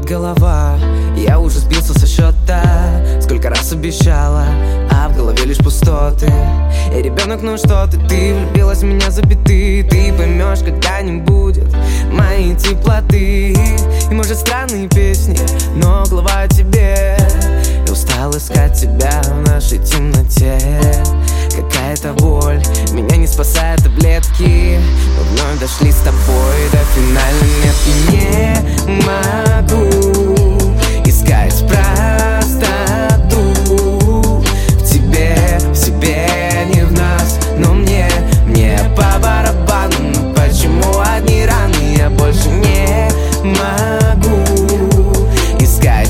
голова, я уже сбился со счета. Сколько раз обещала, а в голове лишь пустоты. Я ребенок, ну что ты влюбилась в меня за биты. Ты поймешь, когда не будет моей теплоты. И может странные песни, но голова о тебе. Я устал искать тебя в нашей темноте. Какая-то боль меня не спасает таблетки. Мы вновь дошли с тобой до финальной метки. Не могу искать простоту в тебе, в себе, не в нас. Но мне по барабану. Ну почему одни раны? Я больше не могу искать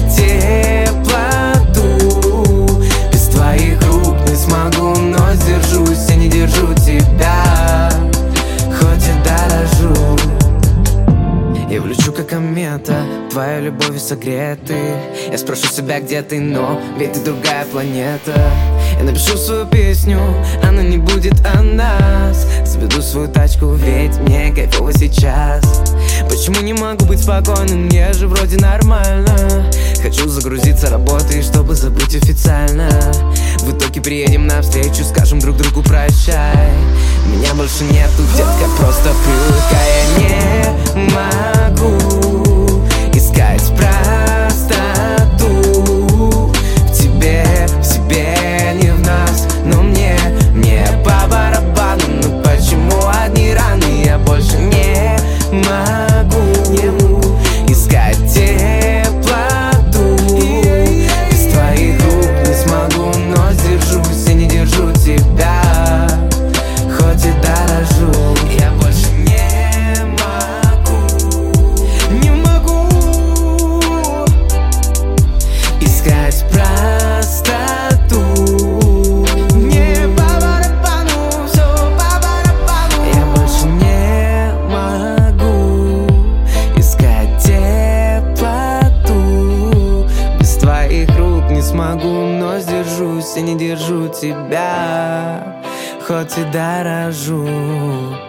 теплоту. Без твоих рук не смогу, но сдержусь, я не держу тебя, хоть и дорожу. Я влечу как комета, твоей любовью согреты. Я спрошу себя, где ты, но ведь ты другая планета. Я напишу свою песню, она не будет о нас. Заведу свою тачку, ведь мне кайфово сейчас. Почему не могу быть спокойным, мне же вроде нормально. Хочу загрузиться работой, чтобы забыть официально. В итоге приедем навстречу, скажем друг другу прощай. Меня больше нету, детка, просто привыкай. Я не могу искать простоту в тебе, в себе, не в нас. Но мне по барабану. Ну почему одни раны? Я больше не могу искать теплоту. Без твоих рук не смогу, но сдержусь, я не держу тебя, хоть и дорожу. Я больше не могу искать простоту. Мне по барабану, все по барабану. Я больше не могу искать теплоту. Без твоих рук не смогу, но сдержусь, я не держу тебя, хоть и дорожу.